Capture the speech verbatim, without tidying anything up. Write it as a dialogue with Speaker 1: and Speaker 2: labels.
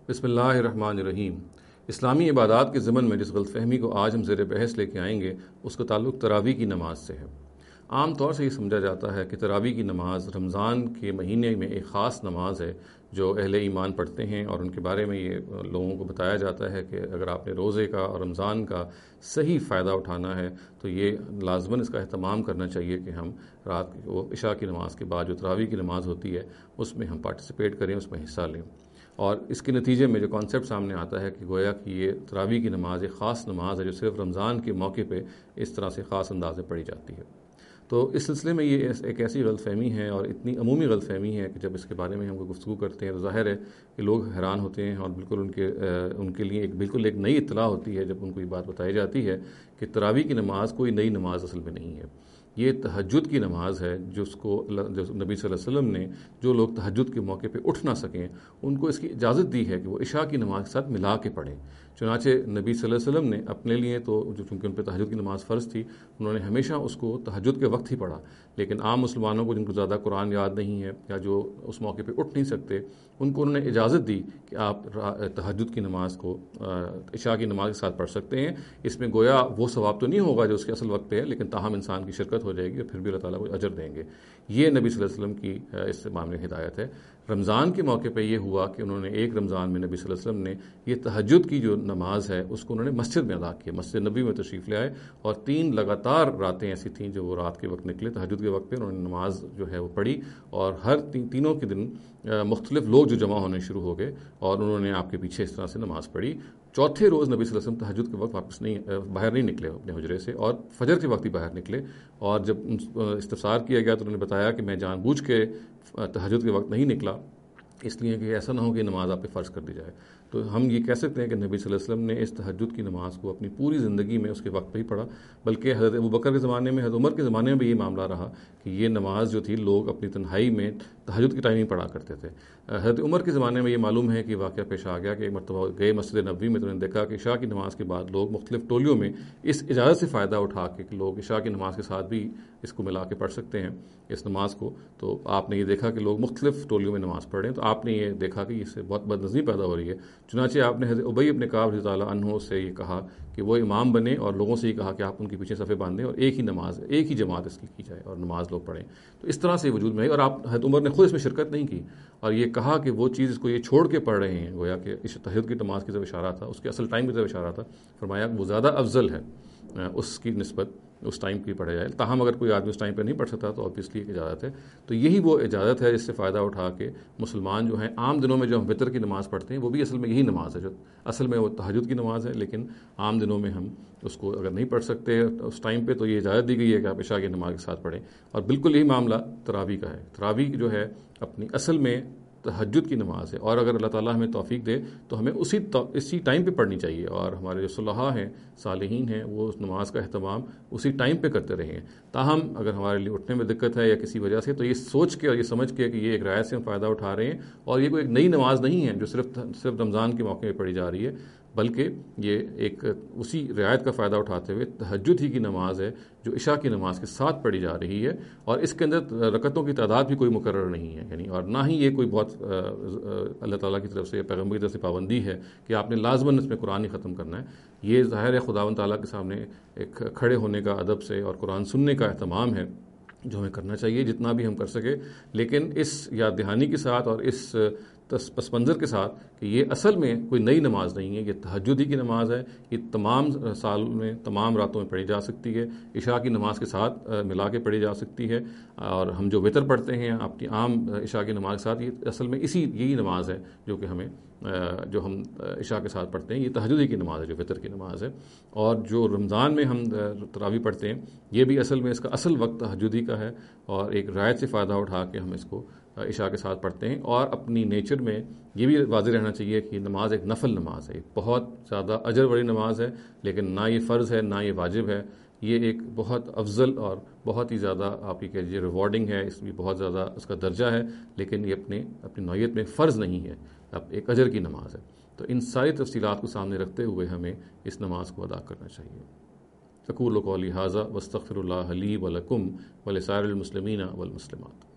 Speaker 1: بسم اللہ الرحمن الرحیم۔ اسلامی عبادات کے ضمن میں جس غلط فہمی کو آج ہم زیر بحث لے کے آئیں گے اس کا تعلق تراویح کی نماز سے ہے۔ عام طور سے یہ سمجھا جاتا ہے کہ تراویح کی نماز رمضان کے مہینے میں ایک خاص نماز ہے جو اہل ایمان پڑھتے ہیں، اور ان کے بارے میں یہ لوگوں کو بتایا جاتا ہے کہ اگر آپ نے روزے کا اور رمضان کا صحیح فائدہ اٹھانا ہے تو یہ لازماً اس کا اہتمام کرنا چاہیے کہ ہم رات کو عشاء کی نماز کے بعد جو تراویح کی نماز ہوتی ہے اس میں ہم پارٹیسپیٹ کریں، اس میں حصہ لیں۔ اور اس کے نتیجے میں جو کانسیپٹ سامنے آتا ہے کہ گویا کہ یہ تراویح کی نماز ایک خاص نماز ہے جو صرف رمضان کے موقع پہ اس طرح سے خاص انداز میں پڑھی جاتی ہے۔ تو اس سلسلے میں یہ ایک ایسی غلط فہمی ہے اور اتنی عمومی غلط فہمی ہے کہ جب اس کے بارے میں ہم کو گفتگو کرتے ہیں تو ظاہر ہے کہ لوگ حیران ہوتے ہیں، اور بالکل ان کے ان کے لیے ایک بالکل ایک نئی اطلاع ہوتی ہے جب ان کو یہ بات بتائی جاتی ہے کہ تراویح کی نماز کوئی نئی نماز اصل میں نہیں ہے۔ یہ تہجد کی نماز ہے جس کو جو نبی صلی اللہ علیہ وسلم نے جو لوگ تہجد کے موقع پہ اٹھ نہ سکیں ان کو اس کی اجازت دی ہے کہ وہ عشاء کی نماز کے ساتھ ملا کے پڑھیں۔ چنانچہ نبی صلی اللہ علیہ وسلم نے اپنے لیے تو جو چونکہ ان پہ تہجد کی نماز فرض تھی انہوں نے ہمیشہ اس کو تہجد کے وقت ہی پڑھا، لیکن عام مسلمانوں کو جن کو زیادہ قرآن یاد نہیں ہے یا جو اس موقع پہ اٹھ نہیں سکتے ان کو انہوں نے اجازت دی کہ آپ تہجد کی نماز کو عشاء کی نماز کے ساتھ پڑھ سکتے ہیں۔ اس میں گویا وہ ثواب تو نہیں ہوگا جو اس کے اصل وقت پہ ہے، لیکن تاہم انسان کی شرکت ہو جائے گی اور پھر بھی اللہ تعالیٰ کو اجر دیں گے۔ یہ نبی صلی اللہ علیہ وسلم کی اس معاملے میں ہدایت ہے۔ رمضان کے موقع پہ یہ ہوا کہ انہوں نے ایک رمضان میں نبی صلی اللہ علیہ وسلم نے یہ تہجد کی جو نماز ہے اس کو انہوں نے مسجد میں ادا کیا، مسجد نبی میں تشریف لے آئے، اور تین لگاتار راتیں ایسی تھیں جو وہ رات کے وقت نکلے تہجد کے وقت پہ انہوں نے نماز جو ہے وہ پڑھی، اور ہر تین تینوں کے دن مختلف لوگ جو جمع ہونے شروع ہو گئے اور انہوں نے آپ کے پیچھے اس طرح سے نماز پڑھی۔ چوتھے روز نبی صلی اللہ علیہ وسلم تہجد کے وقت واپس نہیں باہر نہیں نکلے اپنے حجرے سے، اور فجر کے وقت ہی باہر نکلے، اور جب استفسار کیا گیا تو انہوں نے بتایا کہ میں جان بوجھ کے تہجد کے وقت نہیں نکلا اس لیے کہ ایسا نہ ہو کہ نماز آپ پہ فرض کر دی جائے۔ تو ہم یہ کہہ سکتے ہیں کہ نبی صلی اللہ علیہ وسلم نے اس تہجد کی نماز کو اپنی پوری زندگی میں اس کے وقت پہ ہی پڑھا، بلکہ حضرت ابوبکر کے زمانے میں، حضرت عمر کے زمانے میں بھی یہ معاملہ رہا کہ یہ نماز جو تھی لوگ اپنی تنہائی میں تہجد کی ٹائمنگ پڑھا کرتے تھے۔ حضرت عمر کے زمانے میں یہ معلوم ہے کہ واقعہ پیش آ گیا کہ ایک مرتبہ گئے مسجد نبوی میں تو انہوں نے دیکھا کہ عشاء کی نماز کے بعد لوگ مختلف ٹولیوں میں اس اجازت سے فائدہ اٹھا کے کہ لوگ عشاء کی نماز کے ساتھ بھی اس کو ملا کے پڑھ سکتے ہیں اس نماز کو، تو آپ نے یہ دیکھا کہ لوگ مختلف ٹولیوں میں نماز پڑھ رہے ہیں، تو آپ نے یہ دیکھا کہ اس سے بہت بد نظمی پیدا ہو رہی ہے۔ چنانچہ آپ نے حضرت ابی بن کعب رضی اللہ عنہ سے یہ کہا کہ وہ امام بنے، اور لوگوں سے یہ کہا کہ آپ ان کے پیچھے صفیں باندھیں اور ایک ہی نماز ایک ہی جماعت اس کی کی جائے اور نماز لوگ پڑھیں۔ تو اس طرح سے وجود میں آئی، اور آپ حضرت عمر نے خود اس میں شرکت نہیں کی اور یہ کہا کہ وہ چیز اس کو یہ چھوڑ کے پڑھ رہے ہیں، گویا کہ اس تہجد کی نماز کی طرف اشارہ تھا، اس کے اصل ٹائم کی طرف اشارہ تھا۔ فرمایا وہ زیادہ افضل ہے اس کی نسبت اس ٹائم کی پڑھا جائے، تاہم اگر کوئی آدمی اس ٹائم پہ نہیں پڑھ سکتا تو اوبیسلی ایک اجازت ہے۔ تو یہی وہ اجازت ہے جس سے فائدہ اٹھا کے مسلمان جو ہیں عام دنوں میں جو ہم وطر کی نماز پڑھتے ہیں وہ بھی اصل میں یہی نماز ہے جو اصل میں وہ تہجد کی نماز ہے، لیکن عام دنوں میں ہم اس کو اگر نہیں پڑھ سکتے اس ٹائم پہ تو یہ اجازت دی گئی ہے کہ آپ عشاء کی نماز کے ساتھ پڑھیں۔ اور بالکل یہی معاملہ تراویح کا ہے۔ تراویح جو ہے اپنی اصل میں تہجد کی نماز ہے، اور اگر اللہ تعالیٰ ہمیں توفیق دے تو ہمیں اسی اسی ٹائم پہ پڑھنی چاہیے، اور ہمارے جو صلحاء ہیں صالحین ہیں وہ اس نماز کا اہتمام اسی ٹائم پہ کرتے رہے ہیں۔ تاہم اگر ہمارے لیے اٹھنے میں دقت ہے یا کسی وجہ سے تو یہ سوچ کے اور یہ سمجھ کے کہ یہ ایک رعایت سے ہم فائدہ اٹھا رہے ہیں اور یہ کوئی ایک نئی نماز نہیں ہے جو صرف صرف رمضان کے موقع پہ پڑھی جا رہی ہے، بلکہ یہ ایک اسی رعایت کا فائدہ اٹھاتے ہوئے تہجد ہی کی نماز ہے جو عشاء کی نماز کے ساتھ پڑھی جا رہی ہے، اور اس کے اندر رکعتوں کی تعداد بھی کوئی مقرر نہیں ہے، یعنی اور نہ ہی یہ کوئی بہت اللہ تعالیٰ کی طرف سے یا پیغمبر کی طرف سے پابندی ہے کہ آپ نے لازماً اس میں قرآن ہی ختم کرنا ہے۔ یہ ظاہر ہے خداوند تعالیٰ کے سامنے ایک کھڑے ہونے کا ادب سے اور قرآن سننے کا اہتمام ہے جو ہمیں کرنا چاہیے جتنا بھی ہم کر سکے، لیکن اس یاد دہانی کے ساتھ اور اس پس منظر کے ساتھ کہ یہ اصل میں کوئی نئی نماز نہیں ہے، یہ تہجد ہی کی نماز ہے، یہ تمام سال میں تمام راتوں میں پڑھی جا سکتی ہے، عشاء کی نماز کے ساتھ ملا کے پڑھی جا سکتی ہے، اور ہم جو وطر پڑھتے ہیں اپنی عام عشاء کی نماز کے ساتھ یہ اصل میں اسی یہی نماز ہے جو کہ ہمیں جو ہم عشاء کے ساتھ پڑھتے ہیں، یہ تہجد ہی کی نماز ہے جو وطر کی نماز ہے۔ اور جو رمضان میں ہم تراویح پڑھتے ہیں یہ بھی اصل میں اس کا اصل وقت تہجد ہی کا ہے، اور ایک رعایت سے فائدہ اٹھا کے ہم اس کو عشاء کے ساتھ پڑھتے ہیں۔ اور اپنی نیچر میں یہ بھی واضح رہنا چاہیے کہ یہ نماز ایک نفل نماز ہے، بہت زیادہ اجر والی نماز ہے، لیکن نہ یہ فرض ہے نہ یہ واجب ہے، یہ ایک بہت افضل اور بہت ہی زیادہ آپ یہ کہیے ریوارڈنگ ہے، اس میں بہت زیادہ اس کا درجہ ہے، لیکن یہ اپنے اپنی نوعیت میں فرض نہیں ہے، اب ایک اجر کی نماز ہے۔ تو ان ساری تفصیلات کو سامنے رکھتے ہوئے ہمیں اس نماز کو ادا کرنا چاہیے۔ اقول قولی ھذا واستغفر اللہ لی ولکم ولسائر المسلمین والمسلمات۔